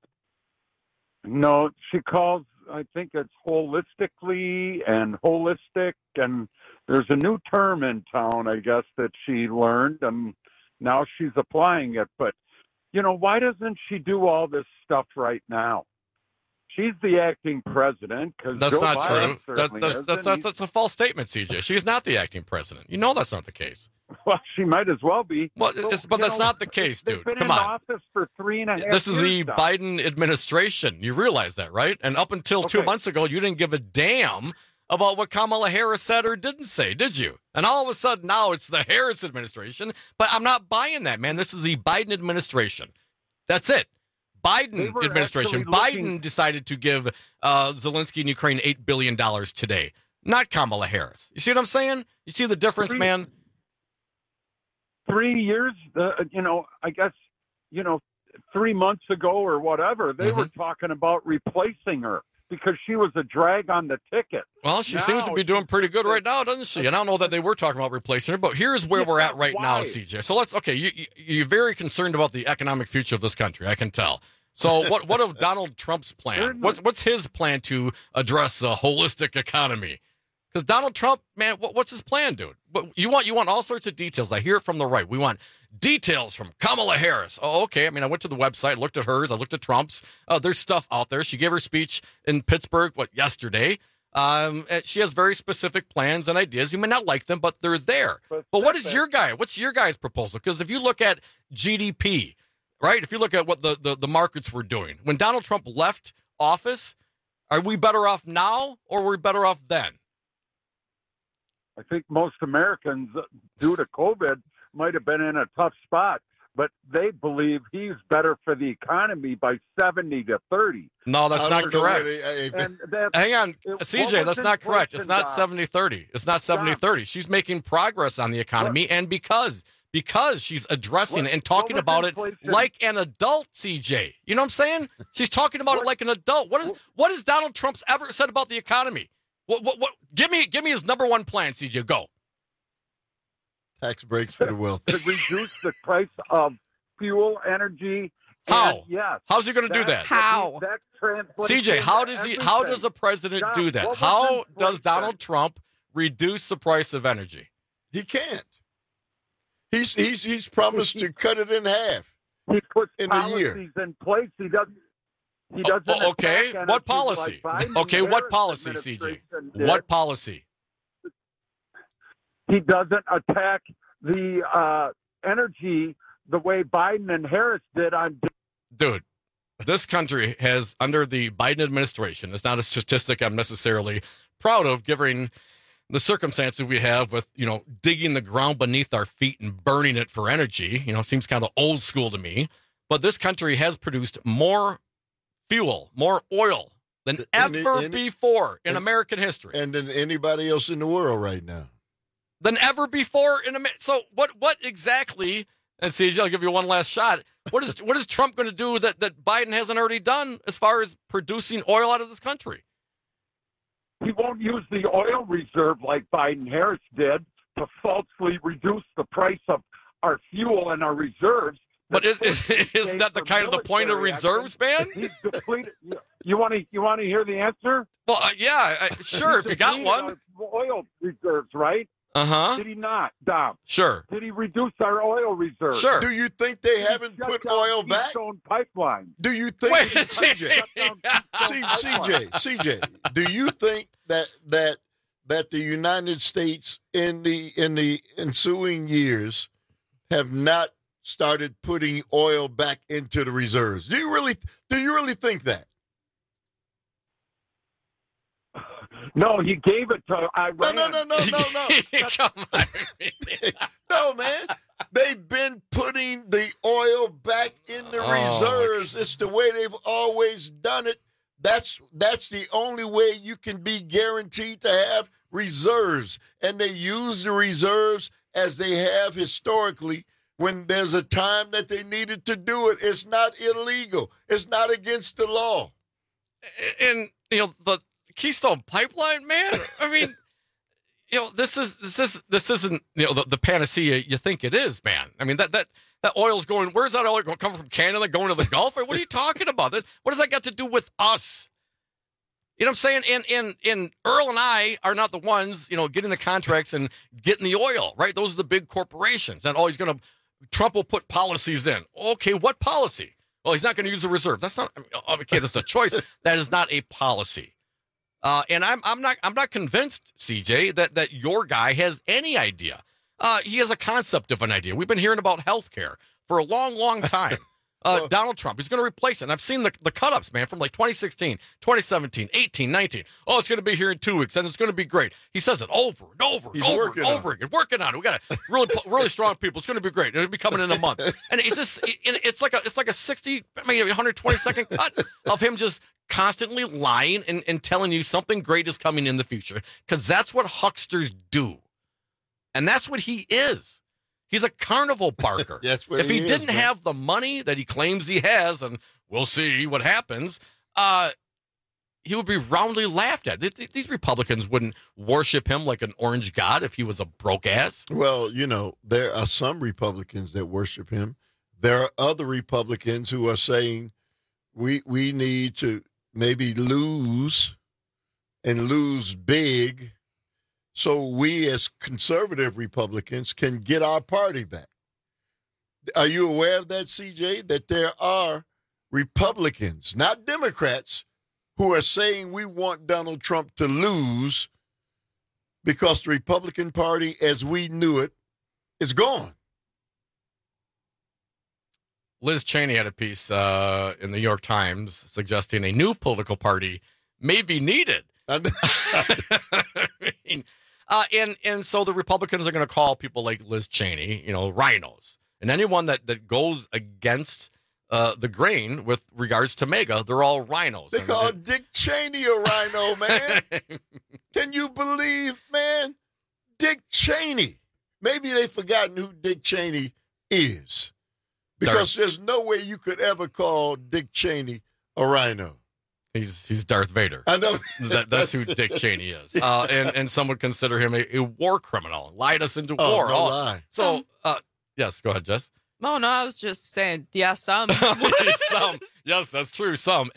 No, she calls, I think it's holistically and holistic, and there's a new term in town, I guess, that she learned, and now she's applying it. But, why doesn't she do all this stuff right now? She's the acting president. That's Joe not Biden true. That's a false statement, CJ. She's not the acting president. You know that's not the case. Well, she might as well be. Well, but that's not the case, dude. They've been Come in on. office for 3.5 years. This is the now. Biden administration. You realize that, right? And up until 2 months ago, you didn't give a damn about what Kamala Harris said or didn't say, did you? And all of a sudden, now it's the Harris administration. But I'm not buying that, man. This is the Biden administration. That's it. Biden administration. Biden decided to give Zelensky and Ukraine $8 billion today, not Kamala Harris. You see what I'm saying? You see the difference, man? 3 years, I guess, 3 months ago or whatever, they were talking about replacing her because she was a drag on the ticket. Well, she seems to be doing pretty good right now, doesn't she? And I don't know that they were talking about replacing her, but here's where we're at right now, CJ. So you're very concerned about the economic future of this country, I can tell. So what of Donald Trump's plan? What's his plan to address the holistic economy? Because Donald Trump, man, what's his plan, dude? You want all sorts of details. I hear it from the right. We want details from Kamala Harris. Oh, okay. I mean, I went to the website, looked at hers, I looked at Trump's. There's stuff out there. She gave her speech in Pittsburgh, yesterday? She has very specific plans and ideas. You may not like them, but they're there. But what's your guy's proposal? Because if you look at GDP, right? If you look at what the markets were doing, when Donald Trump left office, are we better off now or are we better off then? I think most Americans, due to COVID, might have been in a tough spot, but they believe he's better for the economy by 70-30. No, that's not correct. Hang on, CJ, that's not correct. It's not 70-30. It's not 70-30. She's making progress on the economy, and because she's addressing it and talking about it like an adult, CJ. You know what I'm saying? She's talking about it like an adult. What has Donald Trump's ever said about the economy? What? Give me his number one plan, CJ. Go. Tax breaks for the wealthy. To reduce the price of fuel, energy. How? Yes. How's he going to do that? How? CJ, how does a president do that? How does Donald Trump reduce the price of energy? He can't. He's promised to cut it in half. He puts in a year. Policies in place. He doesn't. Okay. What policy? Okay. What policy, CJ? What policy? He doesn't attack the energy the way Biden and Harris did on. Dude, this country has, under the Biden administration, it's not a statistic I'm necessarily proud of, given the circumstances we have with, digging the ground beneath our feet and burning it for energy. Seems kind of old school to me. but this country has produced more fuel, more oil than ever before in American history. And than anybody else in the world right now. Than ever before in America. So what exactly, and CJ, I'll give you one last shot. What is Trump going to do that Biden hasn't already done as far as producing oil out of this country? He won't use the oil reserve like Biden-Harris did to falsely reduce the price of our fuel and our reserves. But is that the kind of the point of reserves, man? He's depleted. You want to hear the answer? Well, sure. If you got one, oil reserves, right? Did he not, Dom? Sure. Did he reduce our oil reserves? Sure. Do you think they haven't put oil back? Pipeline. Do you think CJ? Do you think that the United States in the ensuing years have not started putting oil back into the reserves? Do you really think that? No, he gave it to Iran. No. Come on. No, man. They've been putting the oil back in the reserves. It's the way they've always done it. That's the only way you can be guaranteed to have reserves. And they use the reserves as they have historically when there's a time that they needed to do it. It's not illegal. It's not against the law. And, the Keystone Pipeline, man. I mean, this isn't the panacea you think it is, man. I mean that oil's going. Where's that oil going? Coming from Canada, going to the Gulf? What are you talking about? What does that got to do with us? You know what I'm saying? And Earl and I are not the ones, getting the contracts and getting the oil, right? Those are the big corporations, and Trump will put policies in. Okay, what policy? Well, he's not going to use the reserve. That's not. Okay, that's a choice. That is not a policy. And I'm not convinced, CJ, that your guy has any idea. He has a concept of an idea. We've been hearing about healthcare for a long, long time. Donald Trump, he's going to replace it. And I've seen the cut-ups, man, from like 2016, 2017, 18, 19. Oh, it's going to be here in 2 weeks, and it's going to be great. He says it over and over and over again. Working on it. We got really strong people. It's going to be great. It'll be coming in a month. And it's like a 120-second cut of him just constantly lying and telling you something great is coming in the future, because that's what hucksters do. And that's what he is. He's a carnival barker. If he didn't have the money that he claims he has, and we'll see what happens, he would be roundly laughed at. These Republicans wouldn't worship him like an orange god if he was a broke ass. Well, there are some Republicans that worship him. There are other Republicans who are saying we need to maybe lose big, so we as conservative Republicans can get our party back. Are you aware of that, CJ? That there are Republicans, not Democrats, who are saying we want Donald Trump to lose because the Republican Party, as we knew it, is gone. Liz Cheney had a piece in the New York Times suggesting a new political party may be needed. And so the Republicans are going to call people like Liz Cheney, rhinos. And anyone that goes against the grain with regards to MAGA, they're all rhinos. They call Dick Cheney a rhino, man. Can you believe, man? Dick Cheney. Maybe they've forgotten who Dick Cheney is. Because there's no way you could ever call Dick Cheney a rhino. He's Darth Vader. I know. That's who Dick Cheney is. And some would consider him a war criminal. Lied us into war. No lie. So, yes, go ahead, Jess. Oh, no, I was just saying, yes, some. Some. Yes, that's true. Some.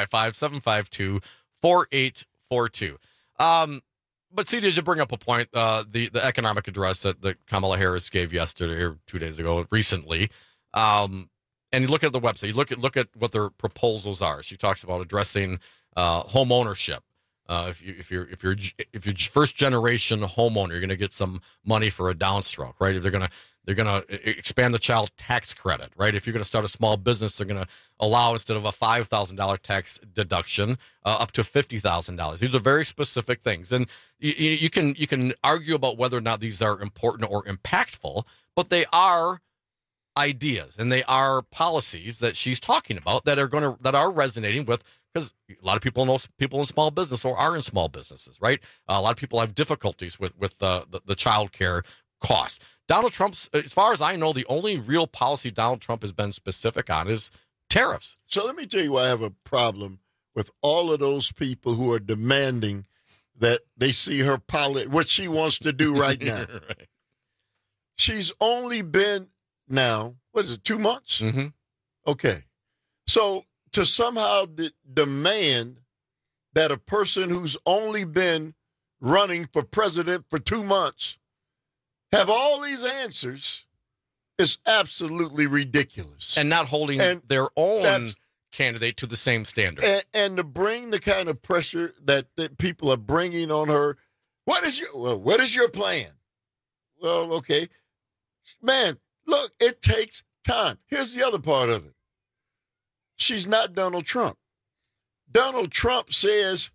855-752-4842. But see, did you bring up a point? The economic address that Kamala Harris gave yesterday or 2 days ago, recently. And you look at the website, you look at what their proposals are. She talks about addressing home ownership. If you're first generation homeowner, you're going to get some money for a downstroke, right? If they're going to expand the child tax credit, right? If you're going to start a small business, they're going to allow, instead of a $5,000 tax deduction, up to $50,000. These are very specific things, and you can argue about whether or not these are important or impactful, but they are ideas and they are policies that she's talking about that are resonating with, because a lot of people know people in small business or are in small businesses, right? A lot of people have difficulties with the child care costs. Donald Trump's, as far as I know, the only real policy Donald Trump has been specific on is tariffs. So let me tell you why I have a problem with all of those people who are demanding that they see her what she wants to do right now. Right. She's only been now, 2 months? Mm-hmm. Okay. So to somehow demand that a person who's only been running for president for 2 months have all these answers is absolutely ridiculous. And not holding their own candidate to the same standard. And to bring the kind of pressure that people are bringing on her. What is your plan? Well, okay. Man, look, it takes time. Here's the other part of it. She's not Donald Trump. Donald Trump says,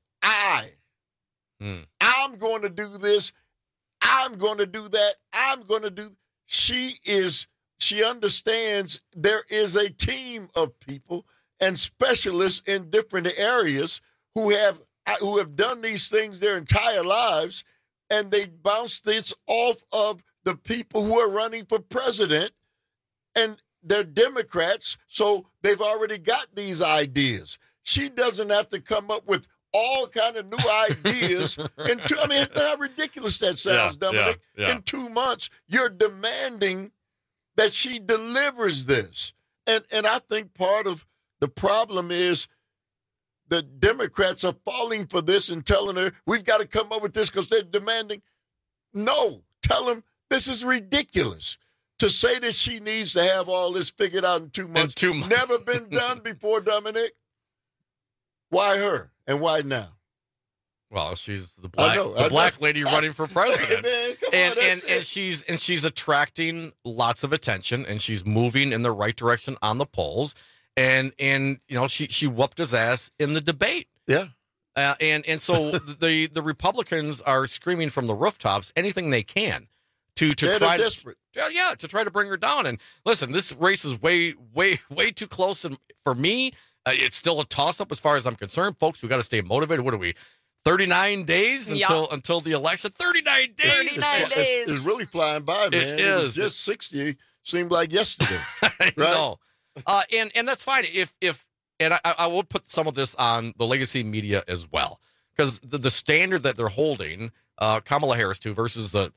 I'm going to do this. I'm going to do that. I'm going to do. She understands there is a team of people and specialists in different areas who have done these things their entire lives, and they bounce this off of the people who are running for president, and they're Democrats, so they've already got these ideas. She doesn't have to come up with all kind of new ideas. How ridiculous that sounds, Dominic. Yeah. In 2 months, you're demanding that she delivers this. And I think part of the problem is the Democrats are falling for this and telling her, we've got to come up with this because they're demanding. No, tell them this is ridiculous. To say that she needs to have all this figured out in 2 months, never been done before, Dominic. Why her and why now? Well, she's the black lady running for president, and she's attracting lots of attention, and she's moving in the right direction on the polls, and she whooped his ass in the debate. Yeah, and so the Republicans are screaming from the rooftops anything they can to try to try to bring her down. And listen, this race is way too close, and for me, it's still a toss-up as far as I'm concerned. Folks, we got to stay motivated. What are we, 39 days until the election? 39 days! 39 days! It's really flying by, man. It was just 60. Seemed like yesterday. I right? know. And that's fine. And I will put some of this on the legacy media as well, because the standard that they're holding Kamala Harris to versus the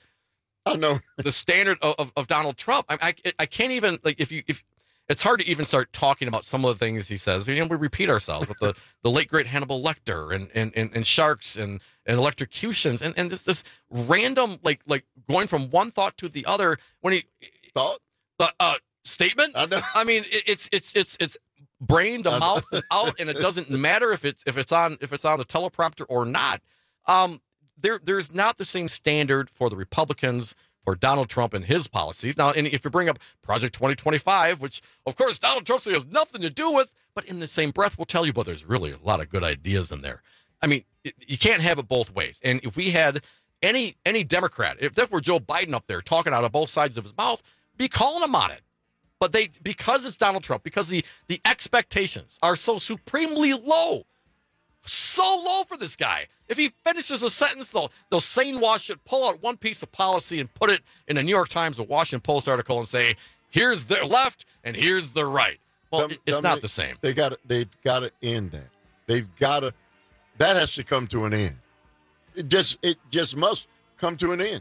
standard of Donald Trump. I can't even, like, if it's hard to even start talking about some of the things he says. We repeat ourselves with the late great Hannibal Lecter and sharks and electrocutions and this random like going from one thought to the other when he thought statement. I mean, it's brain to mouth and out, and it doesn't matter if it's on the teleprompter or not. There's not the same standard for the Republicans, for Donald Trump and his policies. Now, and if you bring up Project 2025, which, of course, Donald Trump has nothing to do with, but in the same breath, we'll tell you, but there's really a lot of good ideas in there. I mean, you can't have it both ways. And if we had any Democrat, if that were Joe Biden up there talking out of both sides of his mouth, be calling him on it. But because it's Donald Trump, because the expectations are so supremely low, so low for this guy. If he finishes a sentence, they'll sane wash it, pull out one piece of policy and put it in a New York Times or Washington Post article and say, here's the left and here's the right. Well, it's not the same. They've got to end that. That has to come to an end. It just must come to an end.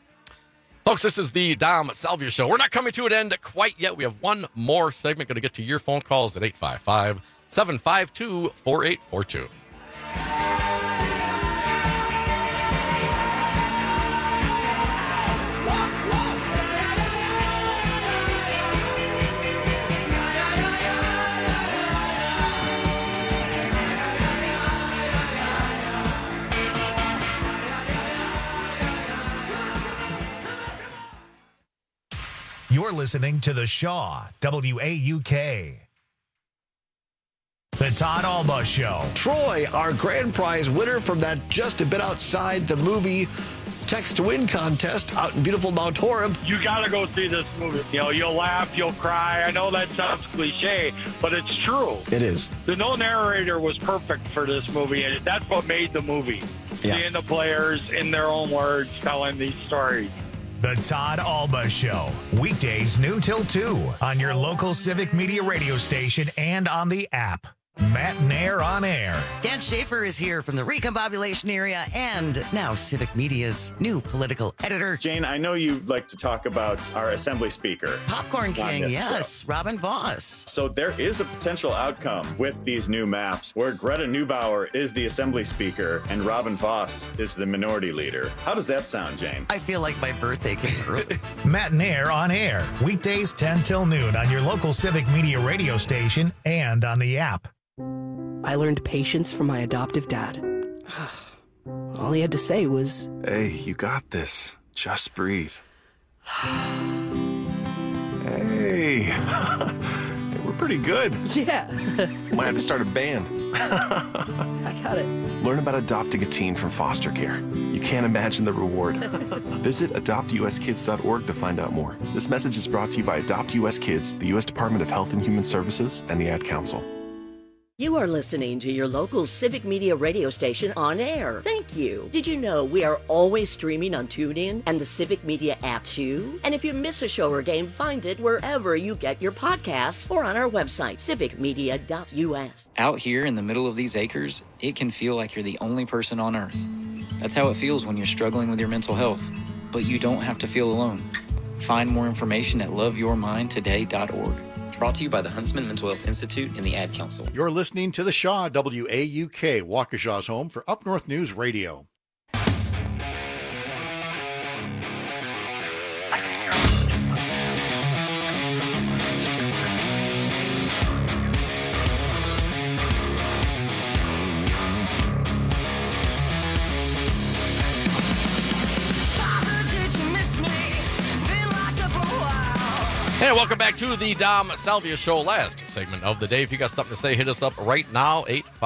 Folks, this is the Dom Salvia Show. We're not coming to an end quite yet. We have one more segment. Going to get to your phone calls at 855-752-4842. You're listening to The Shaw, WAUK. The Todd Alba Show. Troy, our grand prize winner from that Just a Bit Outside the Movie Text to Win contest out in beautiful Mount Horeb. You got to go see this movie. You know, you'll laugh, you'll cry. I know that sounds cliche, but it's true. It is. The no narrator was perfect for this movie, and that's what made the movie. Yeah. Seeing the players in their own words telling these stories. The Todd Alba Show, weekdays noon till 2 on your local Civic Media radio station and on the app. Matt Nair on air. Dan Schaefer is here from the Recombobulation area and now Civic Media's new political editor. Jane, I know you like to talk about our Assembly Speaker. Popcorn King, yes, Robin Voss. So there is a potential outcome with these new maps where Greta Neubauer is the Assembly Speaker and Robin Voss is the Minority Leader. How does that sound, Jane? I feel like my birthday came early. Matt Nair on air, weekdays 10 till noon on your local Civic Media radio station and on the app. I learned patience from my adoptive dad. All he had to say was, "Hey, you got this. Just breathe." Hey, we're pretty good. Yeah. Might have to start a band. I got it. Learn about adopting a teen from foster care. You can't imagine the reward. Visit adoptuskids.org to find out more. This message is brought to you by Adopt US Kids, the U.S. Department of Health and Human Services, and the Ad Council. You are listening to your local Civic Media radio station on air. Thank you. Did you know we are always streaming on TuneIn and the Civic Media app too? And if you miss a show or game, find it wherever you get your podcasts or on our website, civicmedia.us. Out here in the middle of these acres, it can feel like you're the only person on earth. That's how it feels when you're struggling with your mental health. But you don't have to feel alone. Find more information at loveyourmindtoday.org. Brought to you by the Huntsman Mental Health Institute and the Ad Council. You're listening to the Shaw WAUK, Waukesha's home for Up North News Radio. Hey, welcome back to the Dom Salvia Show, last segment of the day. If you got something to say, hit us up right now,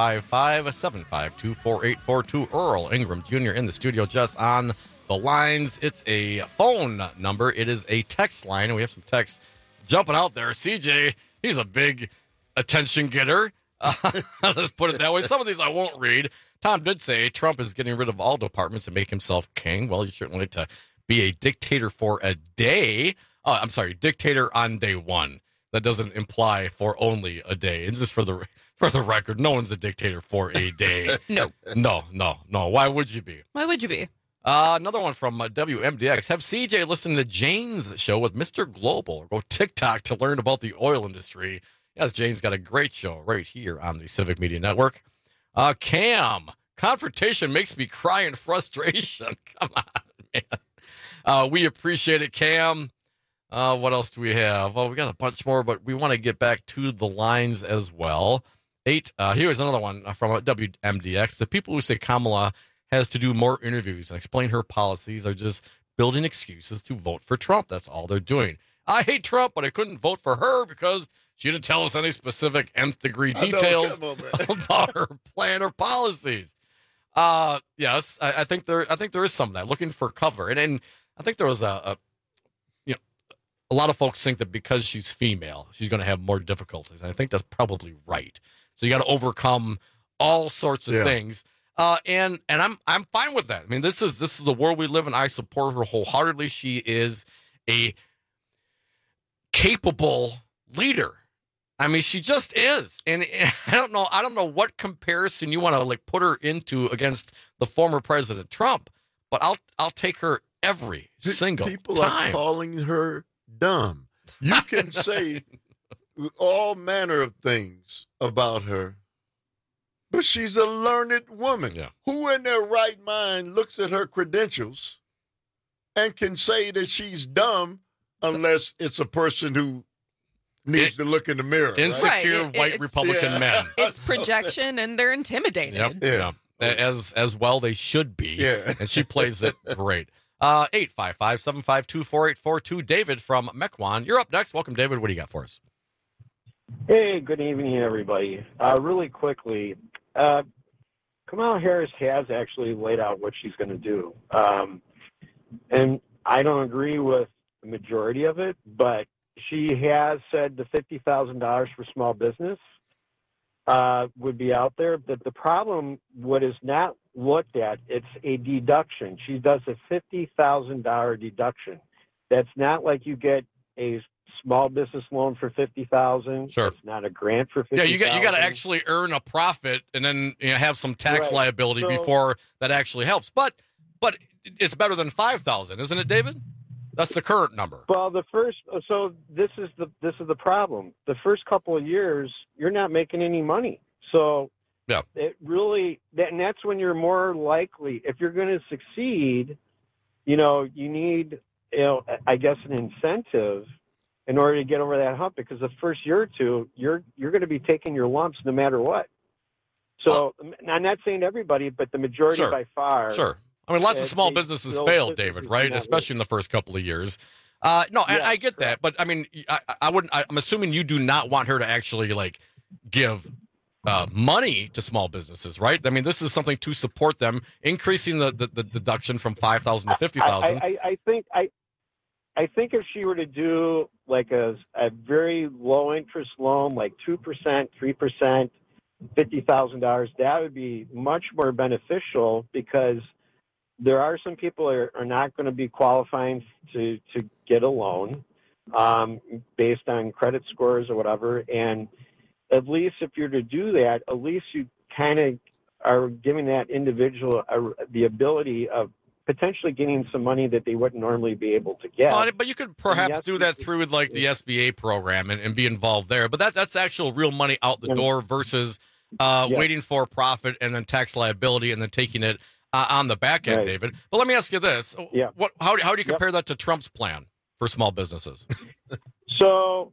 855-752-4842. Earl Ingram Jr. in the studio, just on the lines. It's a phone number. It is a text line, and we have some texts jumping out there. CJ, he's a big attention getter. Let's put it that way. Some of these I won't read. Tom did say Trump is getting rid of all departments and make himself king. Well, you certainly like to be a dictator for a day. Oh, I'm sorry, dictator on day one. That doesn't imply for only a day. It's just for the record, no one's a dictator for a day. No. Why would you be? Why would you be? Another one from WMDX. Have CJ listen to Jane's show with Mr. Global, or go TikTok to learn about the oil industry. Yes, Jane's got a great show right here on the Civic Media Network. Cam, confrontation makes me cry in frustration. Come on, man. We appreciate it, Cam. What else do we have? Well, we got a bunch more, but we want to get back to the lines as well. Here's another one from WMDX. The people who say Kamala has to do more interviews and explain her policies are just building excuses to vote for Trump. That's all they're doing. I hate Trump, but I couldn't vote for her because she didn't tell us any specific nth degree details about her plan or policies. Yes, I think there is some of that, looking for cover. And I think there was a lot of folks think that because she's female, she's going to have more difficulties. And I think that's probably right. So you got to overcome all sorts of things. And I'm fine with that. I mean, this is the world we live in. I support her wholeheartedly. She is a capable leader. I mean, she just is. And I don't know what comparison you want to put her into against the former President Trump, but I'll take her every single People time. are calling her dumb. You can say all manner of things about her, but she's a learned woman. Yeah. Who in their right mind looks at her credentials and can say that she's dumb unless it's a person who needs to look in the mirror? Insecure white Republican men. It's projection, and they're intimidated. Yep. As well they should be. Yeah. And she plays it great. 855-752-4842. David from Mequon. You're up next. Welcome, David. What do you got for us? Hey, good evening, everybody. Really quickly, Kamala Harris has actually laid out what she's going to do. and I don't agree with the majority of it, but she has said the $50,000 for small business would be out there. But the problem, what is not looked at, it's a deduction. She does a $50,000 deduction. That's not like you get a small business loan for $50,000. Sure. It's not a grant for $50,000. Yeah, you got to actually earn a profit and then have some tax liability before that actually helps. But it's better than $5,000, isn't it, David? That's the current number. Well, this is the problem. The first couple of years, you're not making any money. So yeah, it really, and that's when you're more likely, if you're going to succeed, you need, I guess, an incentive in order to get over that hump, because the first year or two, you're going to be taking your lumps no matter what. So I'm not saying everybody, but the majority by far. Sure. I mean, lots of small businesses failed, David, right? Especially in the first couple of years. I get that, but I mean, I wouldn't. I'm assuming you do not want her to actually give money to small businesses, right? I mean, this is something to support them, increasing the deduction from $5,000 to $50,000. I think if she were to do like a very low interest loan, like 2%, 3%, $50,000, that would be much more beneficial, because there are some people are not going to be qualifying to get a loan based on credit scores or whatever. And at least if you're to do that, at least you kind of are giving that individual the ability of potentially getting some money that they wouldn't normally be able to get. But you could perhaps do that through the SBA program and be involved there. But that's actual real money out the door versus waiting for profit and then tax liability and then taking it on the back end, David. But let me ask you this. Yeah. How do you compare that to Trump's plan for small businesses? So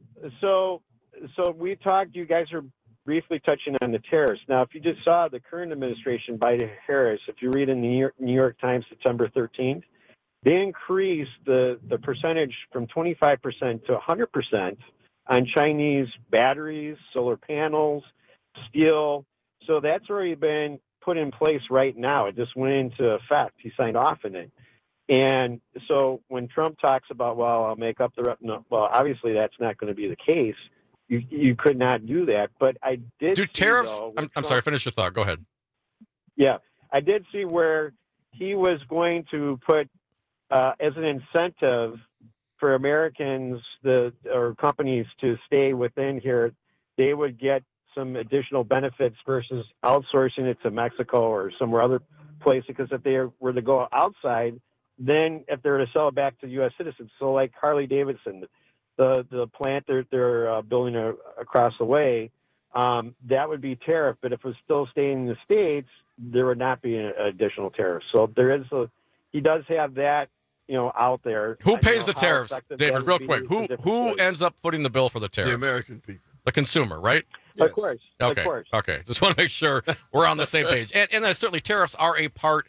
we talked, you guys are briefly touching on the tariffs. Now, if you just saw the current administration, Biden-Harris, if you read in the New York Times September 13th, they increased the percentage from 25% to 100% on Chinese batteries, solar panels, steel. So that's already been put in place right now. It just went into effect. He signed off on it. And so when Trump talks about, well, I'll make up well, obviously that's not going to be the case. You could not do that. But I did do tariffs. I'm sorry, finish your thought. Go ahead. Yeah, I did see where he was going to put as an incentive for Americans or companies to stay within here, they would get some additional benefits versus outsourcing it to Mexico or somewhere other place, because if they were to go outside, then if they're to sell it back to U.S. citizens, so like Harley Davidson, the plant they're building across the way, that would be tariff. But if it was still staying in the States, there would not be an additional tariff. So he does have that, out there. Who pays the tariffs, David? Real quick, who ends up footing the bill for the tariffs? The American people, the consumer, right? Of course. Okay. Of course. Okay. Just want to make sure we're on the same page. And certainly tariffs are a part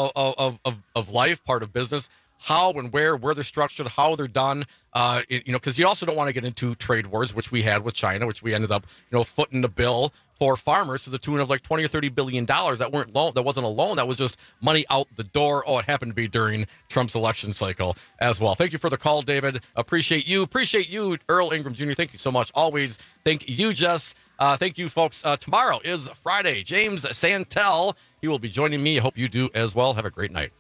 of life, part of business. How and where they're structured, how they're done, because you also don't want to get into trade wars, which we had with China, which we ended up, footing the bill for farmers to the tune of like $20 or $30 billion. That wasn't a loan. That was just money out the door. Oh, it happened to be during Trump's election cycle as well. Thank you for the call, David. Appreciate you, Earl Ingram Jr. Thank you so much. Always thank you, Jess. Thank you, folks. Tomorrow is Friday. James Santel, he will be joining me. I hope you do as well. Have a great night.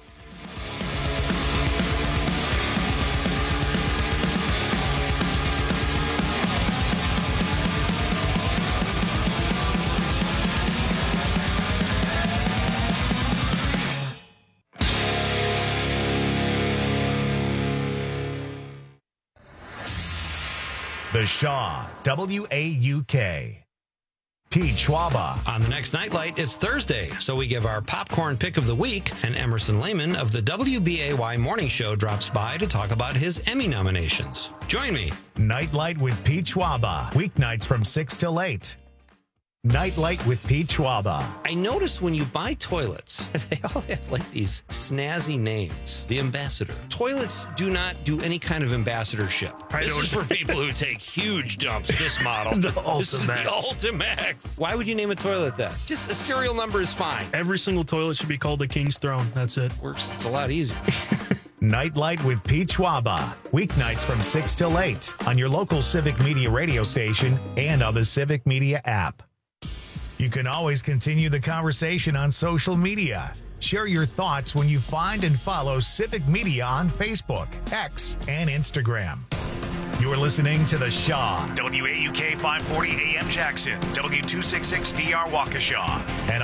The Shaw, W-A-U-K. Pete Schwaba. On the next Nightlight, it's Thursday, so we give our popcorn pick of the week, and Emerson Lehman of the WBAY Morning Show drops by to talk about his Emmy nominations. Join me. Nightlight with Pete Schwaba. Weeknights from 6 till 8. Nightlight with Pete Schwaba. I noticed when you buy toilets, they all have like these snazzy names. The Ambassador. Toilets do not do any kind of ambassadorship. This is for people who take huge dumps. This model. The This is the Ultimax. Ultimax. Why would you name a toilet that? Just a serial number is fine. Every single toilet should be called the King's Throne. That's it. Works. It's a lot easier. Nightlight with Pete Schwaba. Weeknights from 6 till 8 on your local Civic Media radio station and on the Civic Media app. You can always continue the conversation on social media. Share your thoughts when you find and follow Civic Media on Facebook, X, and Instagram. You're listening to The Shaw. WAUK 540 AM Jackson, W266DR Waukesha. And